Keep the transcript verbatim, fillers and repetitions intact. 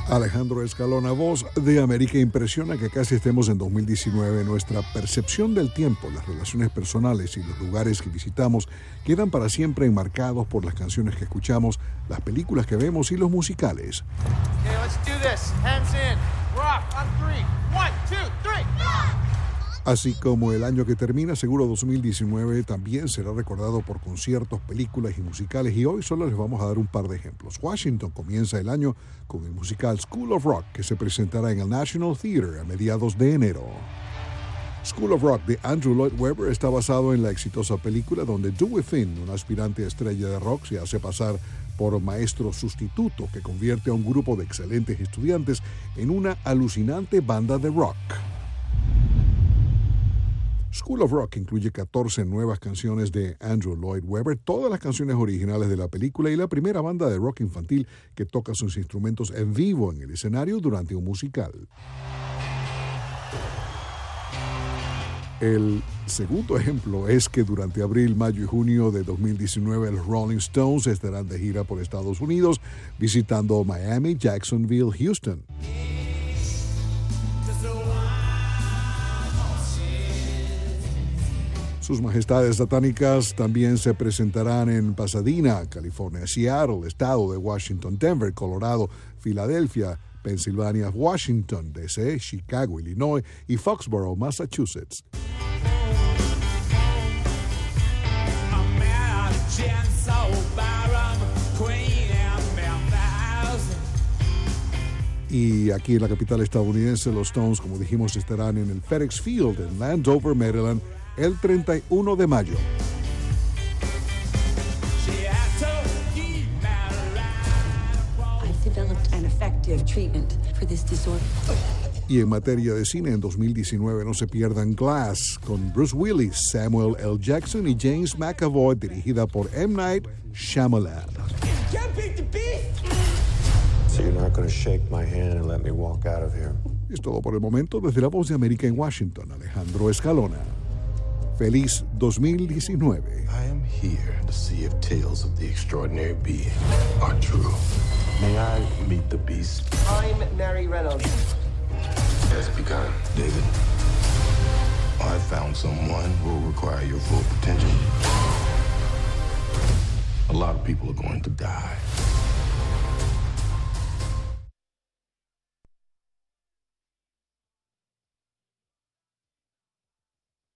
Alejandro Escalona, voz de América. Impresiona que casi estemos en dos mil diecinueve. Nuestra percepción del tiempo, las relaciones personales y los lugares que visitamos quedan para siempre enmarcados por las canciones que escuchamos, las películas que vemos y los musicales. Okay, let's do this. Hands in. Rock on three. One, two, three. Así como el año que termina, seguro dos mil diecinueve también será recordado por conciertos, películas y musicales, y hoy solo les vamos a dar un par de ejemplos. Washington comienza el año con el musical School of Rock, que se presentará en el National Theatre a mediados de enero. School of Rock de Andrew Lloyd Webber está basado en la exitosa película donde Dewey Finn, un aspirante estrella de rock, se hace pasar por maestro sustituto que convierte a un grupo de excelentes estudiantes en una alucinante banda de rock. School of Rock incluye catorce nuevas canciones de Andrew Lloyd Webber, todas las canciones originales de la película y la primera banda de rock infantil que toca sus instrumentos en vivo en el escenario durante un musical. El segundo ejemplo es que durante abril, mayo y junio de dos mil diecinueve los Rolling Stones estarán de gira por Estados Unidos, visitando Miami, Jacksonville, Houston. Sus majestades satánicas también se presentarán en Pasadena, California, Seattle, estado de Washington, Denver, Colorado, Filadelfia, Pensilvania, Washington, D C, Chicago, Illinois y Foxborough, Massachusetts. Y aquí en la capital estadounidense, los Stones, como dijimos, estarán en el FedEx Field en Landover, Maryland, el treinta y uno de mayo. Y en materia de cine, en dos mil diecinueve no se pierdan Glass, con Bruce Willis, Samuel L. Jackson y James McAvoy, dirigida por M. Night Shyamalan. So you're not going to shake my hand and let me walk out of here. Es todo por el momento. Desde la Voz de América en Washington, Alejandro Escalona. Feliz dos mil diecinueve. I am here to see if tales of the extraordinary being are true. May I meet the beast? I'm Mary Reynolds. It has begun, David. I found someone who will require your full potential. A lot of people are going to die.